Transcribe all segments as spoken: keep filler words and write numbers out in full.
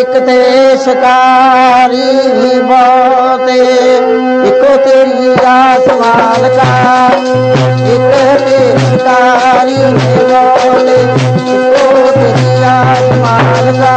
एक ते शिकारी बहुते, इको तेरी आसमान का, एक ते शिकारी बहुते, इको तेरी आसमान का।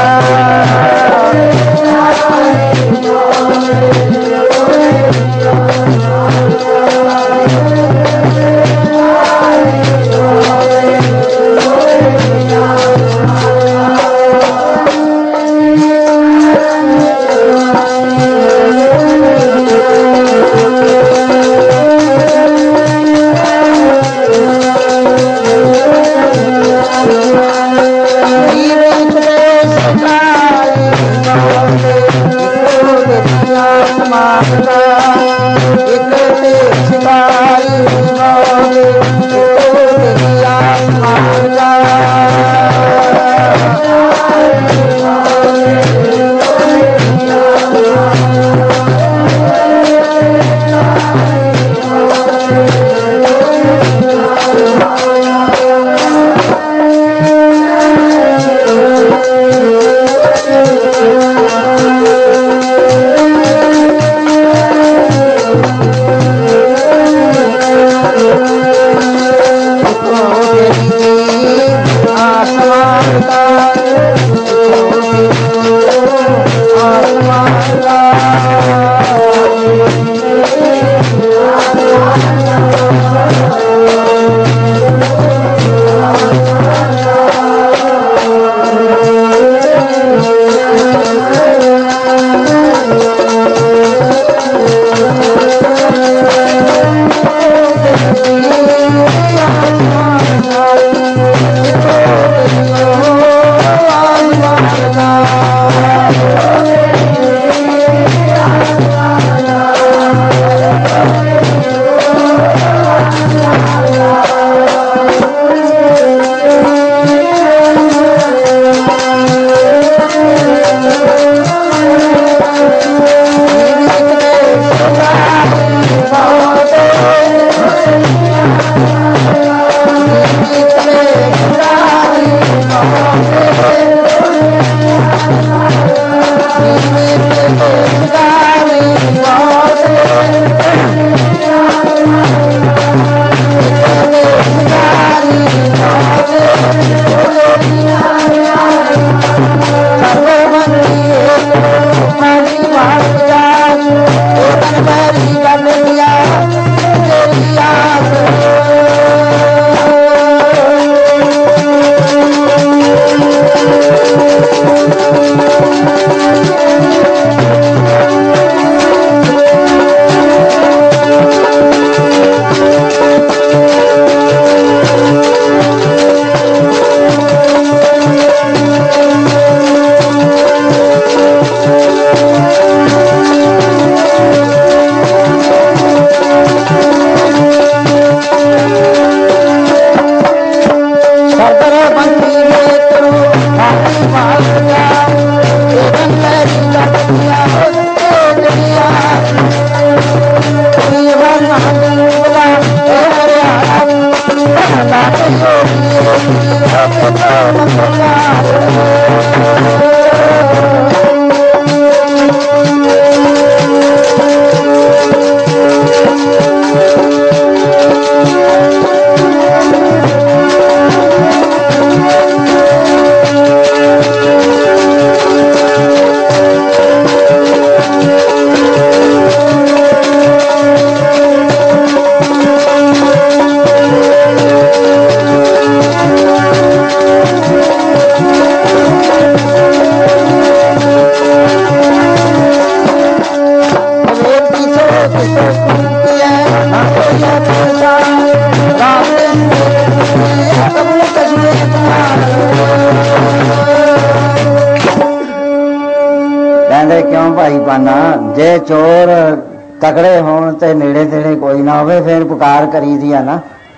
जे चोर तकड़े होण ते नेड़े तेड़े कोई ना होवे फिर पुकार करी दी है ना।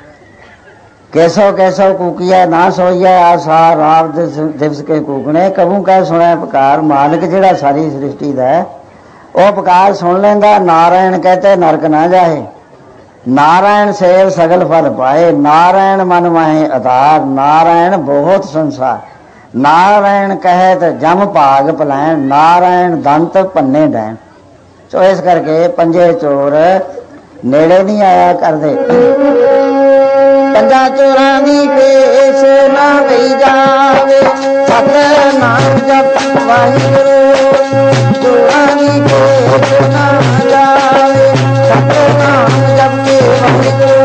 कैसो कैसो कूकिया ना सोइया आसा राव दिवस के कूकने कबू कह सुने पुकार। मालिक जिहड़ा सारी सृष्टि दा है वह पुकार सुन लेंदा। नारायण कहते नरक ना जाए, नारायण सेव सगल फल पाए, नारायण मन माहे अधार, नारायण बहुत संसार। नारायण कहे तो जम भाग पलैन, नारायण दंत भन्ने डैन। सो इस करके पंजे चोर नेड़े नहीं आया करते। पंजा चोरां दी पेश ना गई जावे, सतनाम जप वाहिगुरू। चोरां दी पेश ना जावे, सतनाम जप के वाहिगुरू।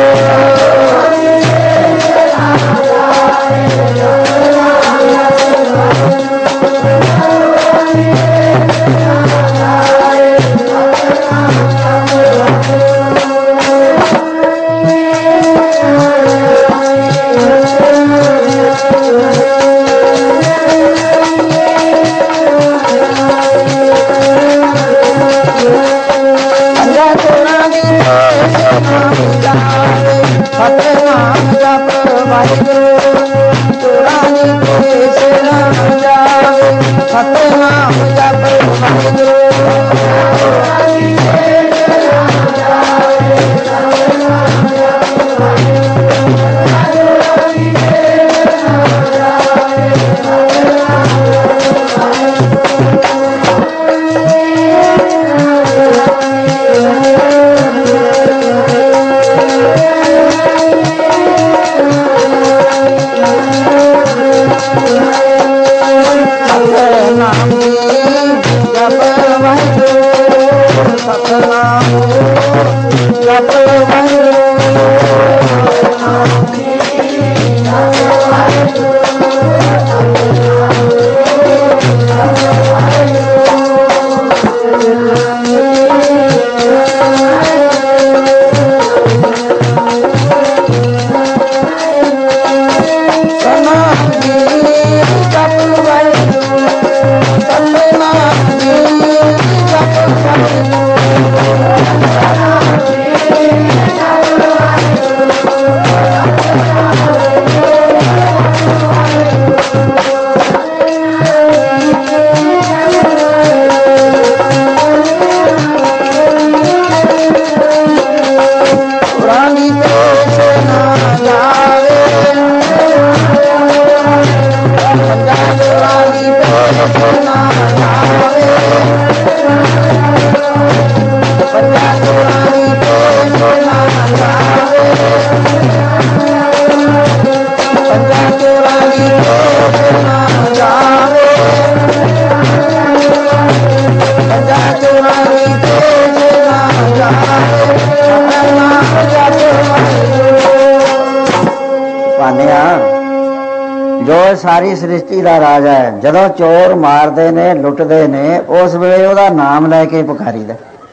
जो सारी सृष्टि का राजा है, जदों चोर मारते ने लुटते ने उस वेले ओहदा नाम लैके पुकारीदा।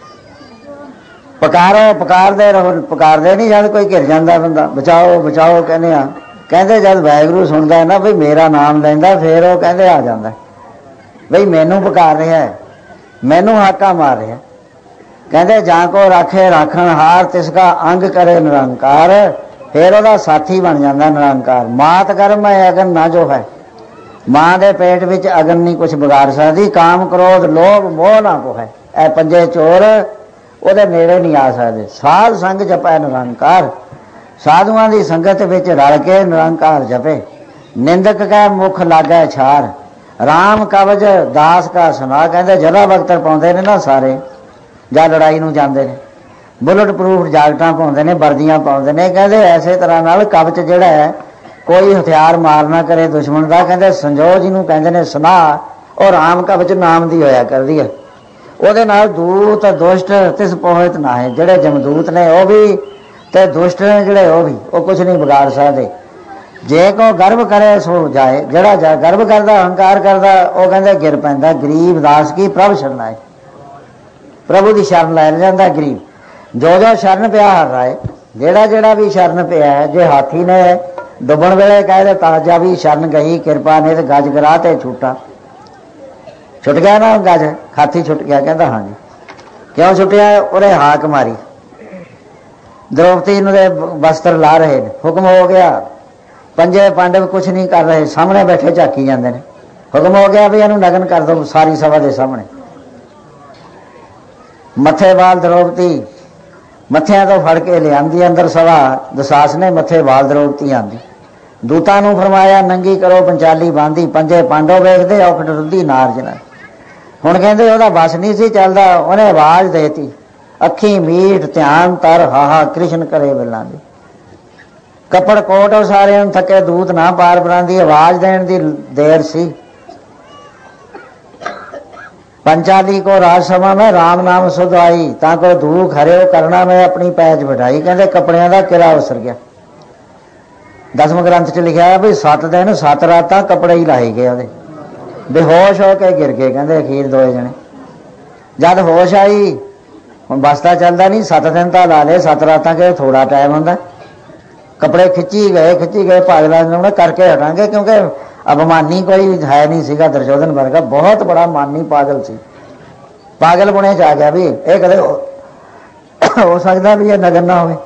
पुकारो पुकारदे रहो, पुकारदे नहीं जब कोई घिर जाता बंदा बचाओ बचाओ कहने आ, कहते जब वाहिगुरू सुनता है ना बई मेरा नाम लैंदा फिर वो कहते आ जाता बई मैनू पुकार रहा है, मैनू हाका मार रहा। कहते जां को राखे राखण हार, तिसका अंग करे निरंकार। फिर वह साथी बन जाता निरंकार। मात कर्म है अगन ना जो है, मां के पेट विच अगन नहीं कुछ बिगाड़ सकती। काम क्रोध लोभ मोह ना को है, ए पंजे चोर ਉਹਦੇ नेड़े नहीं आ सकते। साध संग जपै निरंकार, साधुआं की संगत विच रल के निरंकार जपे। निंदक का मुख लागै छार, राम कवच दास का सुना। कहते जला बख्तर पाउंदे ने ना सारे, जां लड़ाई नूं जांदे ने, बुलट प्रूफ जैकटां पाउंदे ने, वर्दियां पाउंदे ने। कहते ऐसे तरह नाल कवच जिहड़ा है कोई हथियार मार ना करे दुश्मन का। कहते संजो जिन्हों कहते ने सुना, और राम कवच नाम दी होया करदी है। ਉਹਦੇ ਨਾਲ ਦੂਤ ਦੁਸ਼ਟ ਤਿਸ ਪਹੁੰਚ ਨਾ ਹੈ। ਜਿਹੜੇ ਜਮਦੂਤ ਨੇ ਉਹ ਵੀ ਤੇ ਦੁਸ਼ਟ ਨੇ ਜਿਹੜੇ ਉਹ ਵੀ, ਉਹ ਕੁਛ ਨਹੀਂ ਵਿਗਾੜ ਸਕਦੇ। ਜੇ ਕੋ ਗਰਭ ਕਰੇ ਸੋ ਜਾਏ, ਜਿਹੜਾ ਗਰਭ ਕਰਦਾ ਹੰਕਾਰ ਕਰਦਾ ਉਹ ਕਹਿੰਦੇ ਗਿਰ ਪੈਂਦਾ। ਗਰੀਬ ਦਾਸ ਕੀ ਪ੍ਰਭ ਸ਼ਰਨਾ ਹੈ, ਪ੍ਰਭੂ ਦੀ ਸ਼ਰਨ ਲੈ ਜਾਂਦਾ ਗਰੀਬ। ਜੋ ਜੋ ਸ਼ਰਨ ਪਿਆ ਹਰ ਰਾਏ, ਜਿਹੜਾ ਜਿਹੜਾ ਵੀ ਸ਼ਰਨ ਪਿਆ ਹੈ। ਜੇ ਹਾਥੀ ਨੇ ਡੁੱਬਣ ਵੇਲੇ ਕਹਿੰਦੇ ਤਾਜਾ ਵੀ ਸ਼ਰਨ ਗਈ, ਕਿਰਪਾ ਨੇ ਤੇ ਗੱਜ ਗਰਾ ਤੇ ਛੁੱਟਾ छुट गया ना गज, हाथी छुट गया। कहता हाँ जी, क्यों छुटिया? उन्हें हाक मारी, द्रौपदी ने वस्त्र ला रहे ने, हुक्म हो गया। पंजे पांडव कुछ नहीं कर रहे, सामने बैठे झाकी जाते हैं। हुक्म हो गया भी इन्हू नगन कर दो सारी सभा के सामने। मथे वाल द्रौपदी मथिया तो फड़ के ले आंदी अंदर सभा। दसास ने मथे वाल द्रौपदी आंदी, दूतां नूं फरमाया नंगी करो पंचाली बांधी, पंजे पांडव वेखदे औखट रुद्धी नारज नाल। हुण कहंदे ओहदा बस नहीं सी चलदा, उहने आवाज़ देती अखी मीठ ध्यान तर हाहा कृष्ण करे बिलां दी। कपड़ कोट सारे थके दूत ना पार बनांदी, आवाज़ देण दी देर सी। पंचाली को राजसभा में राम नाम सुध आई, ताको दुख हरिओ करना मैं अपनी पैज बढ़ाई। कहते कपड़ियां का किला उसर गया। दसवें ग्रंथ च लिखा भी सत्त दिन सत्त रातां कपड़े ही लाए गए ਉਹਦੇ, बेहोश होके गिर गए। कहते अखीर दोए जने जद होश आई, ਹੁਣ बसता चलता नहीं, सत्त दिन तो ला ले, सत्त रातां के थोड़ा टाइम होंदा। कपड़े खिंची गए खिंची गए पागला ने करके हटांगे, क्योंकि अभिमानी कोई है नहीं सीगा दुर्योधन वर्गा, बहुत बड़ा मानी पागल सी। पागल बुने च आ गया भी ये कदे हो सकता भी ये नगर ना हो।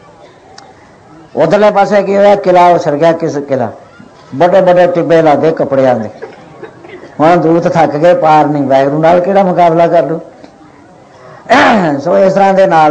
उधरले पासे की होया, किला उसर गया। किस किला? बड़े बड़े टिब्बे लादे कपड़ियां दे। हुण दूत थक गए, पार नहीं, वैगुरू नाल किहड़ा मुकाबला कर लू। सो इस तरह दे नाल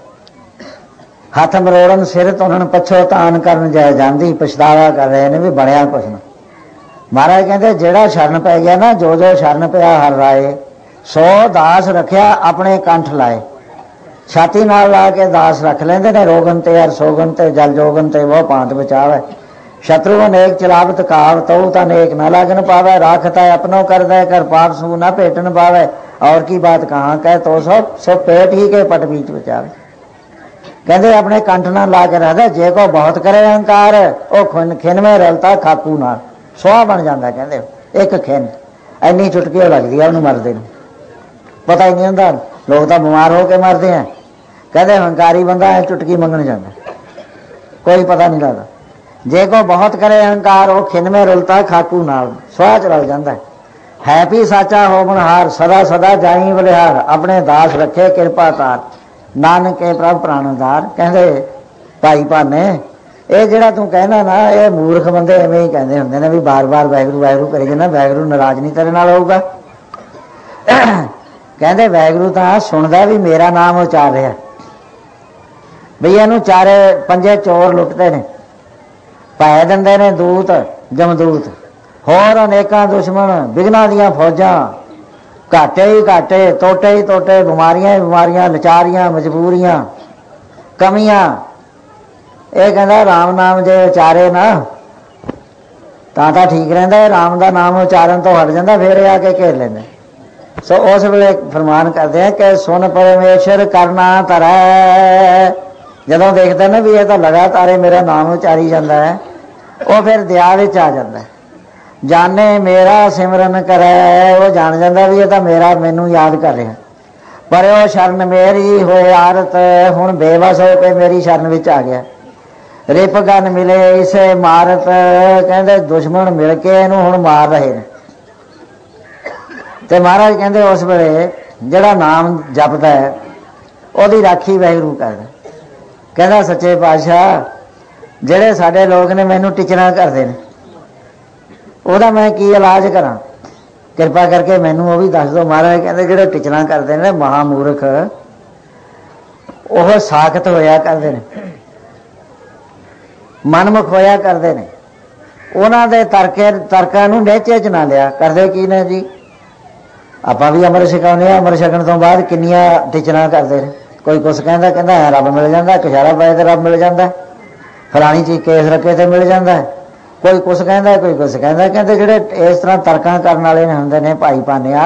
हथ मरोड़न सिर तुरन पछो तान करन जाए जांदी, पछतावा कर रहे ने भी बनया कुछ ना। महाराज कहते जेड़ा शरण पै गया ना, जो जो शरण पिया हर राए, सो दास रखिया अपने कंठ लाए। छाती नाल ला के दास रख लेंदे ने, रोगन ते हर सोगन ते जल जोगन ते वो पांत बचावे। शत्रु अनेक चलावत काव तऊ तनेक न लागन पावे, राखता अपनो कर दे कर पाप सू न भेटन पावे। और की बात कहाँ कह तो सो सो पेट ही के पट बीच बचावे। कहते अपने कंठ ना ला के रखदा, जे को बहुत करे अहंकार ओ खुन खिन में रलता खाकू नाल सुहा बन जाता। कहते एक खिन इन्नी चुटकी लगती है उन्होंने मरदे नूं, पता ही नहीं होंदा। लोग तो बीमार होकर मरते हैं। कहते अहंकारी बंदा है चुटकी मंगण जाता, कोई पता नहीं लगता। जे को बहुत करे अहंकार वो खिन में रुलता खाकू नाल सुहा च रल जाता है। है भी साचा होमनहार सदा सदा जाई बलिहार, अपने दास रखे किरपा तार नानक के प्रभ प्राणदार। कहते भाई भाने ये ਜਿਹੜਾ तू कहना ना, ये मूर्ख बंदे एवें ही कहते होंगे ने भी बार बार वैगुरू वैगुरू करी जाना, वैगुरू नाराज नहीं तेरे नाल होगा। कहते वैगुरू तो सुनता भी मेरा नाम उचार रहा बई, इनू चारे पंजे चोर लुटते ने, पै दिंदे ने दूत जमदूत, होर अनेकां दुश्मन बिघना दियां फौजां, घाटे ही घाटे तोटे ही तोटे, बीमारियां ही बीमारियां, लाचारियां मजबूरियां कमियां। ये कहता राम नाम जे उचारे ना तां ठीक रहिंदा, राम का नाम उचारण तो हट जाता, फिर आके घेर लेंदे। सो उस वेले फरमान करते हैं कि सुन परमेश्वर करना तरह। जदों देखते ना भी ये तो लगातार मेरा नाम उचारी जाता है, वो फिर दया विच आ जाता है। जाने मेरा सिमरन करे, वो जान जाता भी ये तो मेरा मैनू याद कर रहा, पर वो शरण मेरी होए आरत, हुण बेबस होकर मेरी शरण विच आ गया। रिप गन मिले इसे मारत, कहते दुश्मन मिल के इनू हुण मार रहे हैं। तो महाराज कहते उस वेले जिहड़ा नाम जपदा है उहदी राखी वाहिगुरू करदा। कहता सच्चे पातशाह जिहड़े साडे लोग ने मैनू टिचना करते हैं, ਉਹਦਾ मैं की इलाज करा, कृपा करके मैनू वो भी दस दो। महाराज कहते जिहड़े टिचना करते हैं महामूर्ख, वो साखत होया करते हैं, मनमुख होया करते हैं। उन्हां दे तर्के तर्कां नूं नेचे च ना लिया करते। की ने जी आपां भी अमर छकाउने, अमर छकण तो बाद किन्नियां टिचना करते हैं। कोई कुछ कहता कहता है रब मिल जाता, कशारा पाए तो रब मिल जाता, फलानी चीज केस रखे तो मिल जाता है। कोई कुछ कहता कोई कुछ कहता। कहते जिहड़े इस तरह तर्कां करन वाले हुंदे ने भाई भानिया,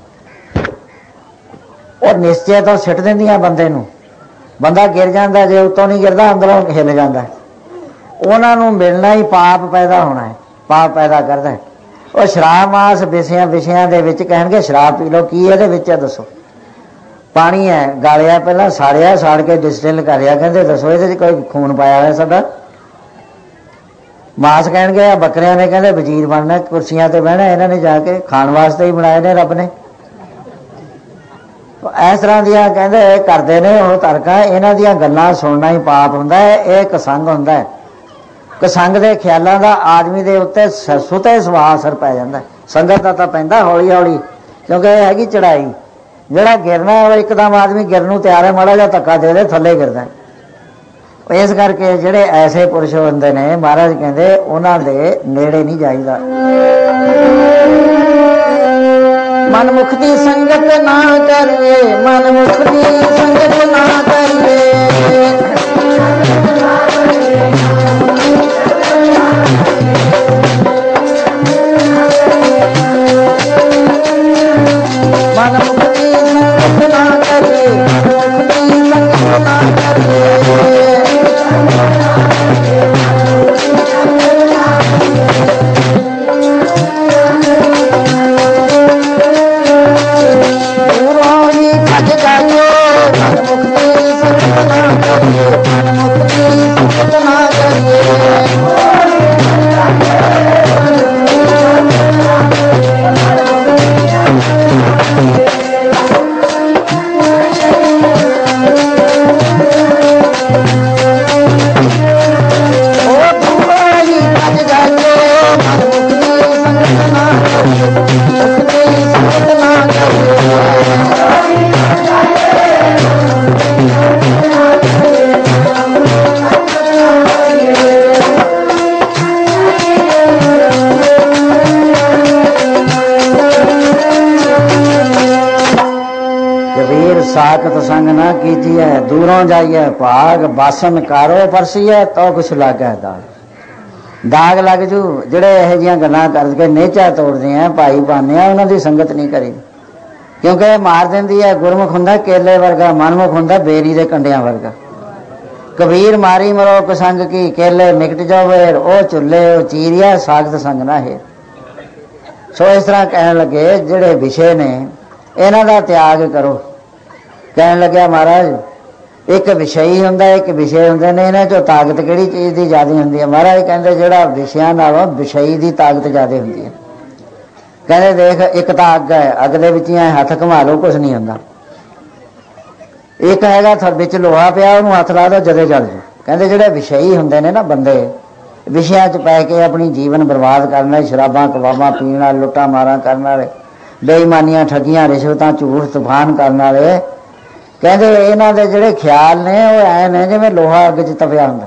और निश्चय तो सिट दिंदियां बंदे नूं, बंदा गिर जाता, जे उत्तों नहीं गिरदा अंदरों हिल जाता। उन्हां नूं मिलना ही पाप पैदा होना है, पाप पैदा करदा है। और शराब मास विषयां विषयां दे विच कहणगे शराब पी लो, की इहदे विच है दसो? पानी है गालिया, पहला साड़िया, साड़ के डिस्टिल करिया, कहते दसो इहदे कोई खून पाया है साडा? मास कहणगे बकरियां ने कहते वजीर बनना, कुर्सियां ते बहना, इन्हां ने जाके खाण वास्ते ही बनाए ने रब ने। इस तरह दियां कहते करते ने वो तर्कां, इन्हां दियां गल्लां सुनना ही पाप हुंदा है। यह कसंग हुंदा है, कसंग दे ख्यालों का आदमी दे उत्ते सुते सुभाਅ असर पै जांदा है। संगत दा तां पैंदा हौली हौली, क्योंकि यह हैगी चढ़ाई। जिहड़ा गिरना है वो एकदम आदमी गिरन नूं तैयार है, माड़ा जिहा धक्का दे दे थल्ले गिरदा है। इस करके ਜਿਹੜੇ ऐसे पुरुष ਹੁੰਦੇ ਨੇ महाराज ਕਹਿੰਦੇ ਉਹਨਾਂ ਦੇ ਨੇੜੇ नहीं जाइदा। मनमुख की संगत ना करिए, मनमुख की संगत ना करिए, मनमुख की संगत ना करिए, मनमुख की संगत ना करिए। साकत संग ना कीजिए, दूरों जाइए भाग बासन कारो परसीए तो कुछ लागे दाग। दाग लग जू जेड़े यह जिहियां गल्लां करके नेचा तोड़दे हैं भाई बाने उन्हां दी संगत नहीं करी, क्योंकि मार दिंदी है। गुरमुख हुंदा केले वर्गा, मनमुख हुंदा बेरी दे कंडियां वर्गा। कबीर मारी मरो कसंग की, केले निकट जावे ओ चुल्ले ओ चीरिया, साकत संग ना है। सो इस तरह कहण लगे जेड़े विषय ने इन्हां दा त्याग करो। कहन लग्या महाराज एक विषयी हुंदा एक विषय हुंदे ने, इन्हां चों ताकत किहड़ी चीज़ दी ज़्यादा हुंदी है? महाराज कहंदे जिहड़ा विषयां नालों विषयी दी ताकत ज़्यादा हुंदी है। कहंदे देख एक तां अग है, अग दे विच हथ घुमा लो कुछ नहीं हुंदा। एक हैगा विच लोहा पिया उहनूं हथ ला दो जदे जल जू। कहंदे जिहड़े विषयी हुंदे ने ना बंदे, विषयां च पै के अपनी जीवन बर्बाद करन वाले, शराबां कबाबां पीण वाले, लुट्टां मारां करन वाले, बेईमानियां ठगियां रिश्वतां झूठ तूफान करन वाले, कहते इन्हां दे जिहड़े ख्याल ने वो ऐ ने जिवें लोहा अग च तपिया हुंदा।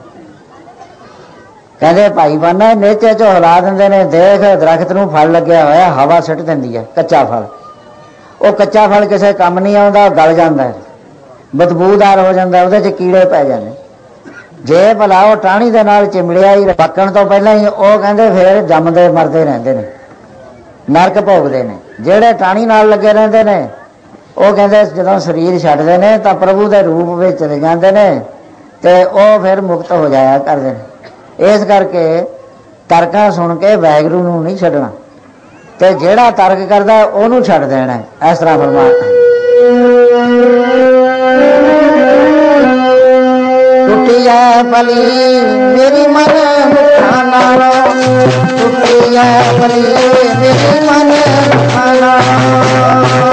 कहते भाई बाना नेचे चो हिला दिंदे ने। देख दरख्त नूं फल लग्या होया, हवा सुट दिंदी है कच्चा फल, वो कच्चा फल किसी काम नहीं आउंदा, गल जांदा है, बदबूदार हो जांदा, उहदे च कीड़े पै जांदे। जे भला वो टाणी दे नाल चिमड़िया ही पक्कण तो पहलां ही वो कहंदे फिर जमदे मरदे रहिंदे ने, नरक भोगदे ने। जिहड़े टाणी नाल लगे रहिंदे ने वो कहते जो शरीर छड्डदे ने तो प्रभु के रूप में चले जाते हैं, तो वह फिर मुक्त हो जाया करते हैं। इस करके तर्कां सुन के वैगुरू नूं नहीं छड्डना, तो जिहड़ा तर्क करदा उहनूं छड्ड देना। इस तरह फरमाया टुटी है भली मेरी मन मुखा नालों, टुटी है भली मेरी मन मुखा नालों।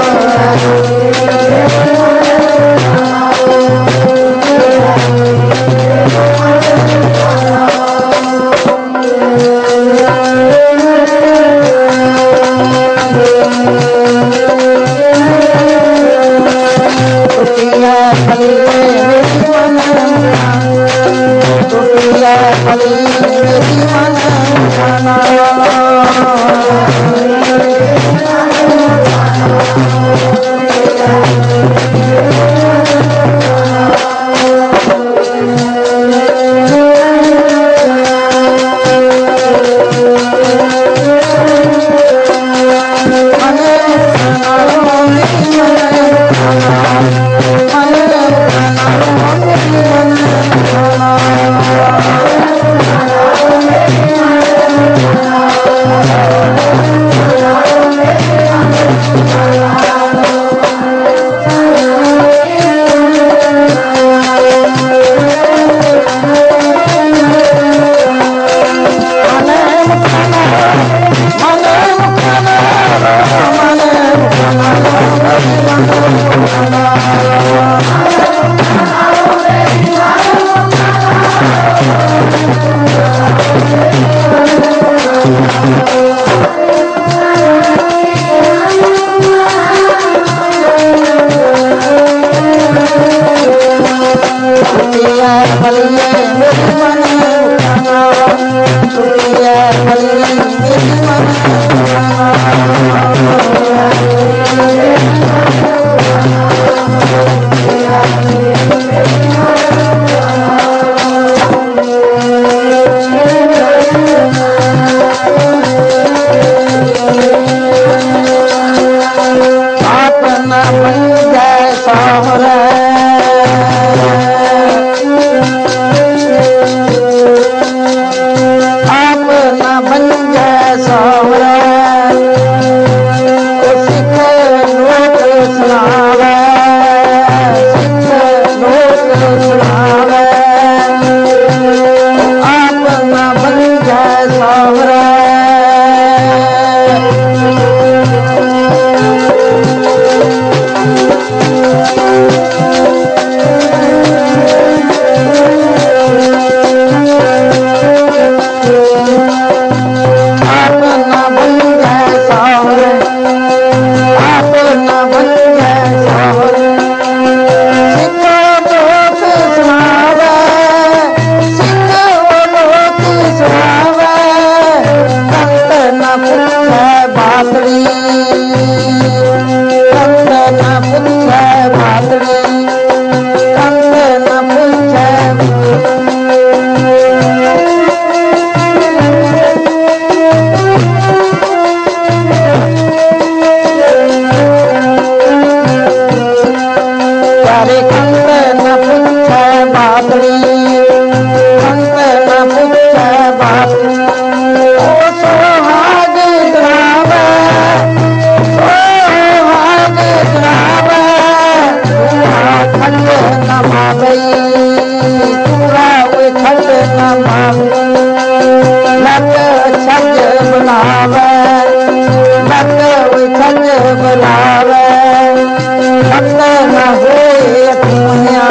बुलावे बंदे न होए दुनिया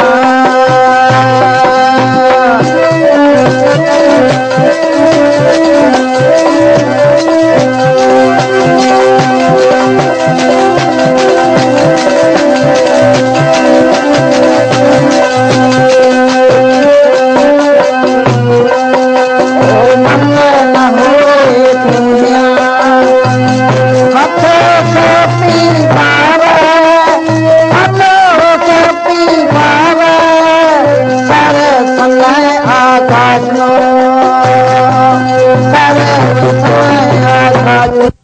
आकाश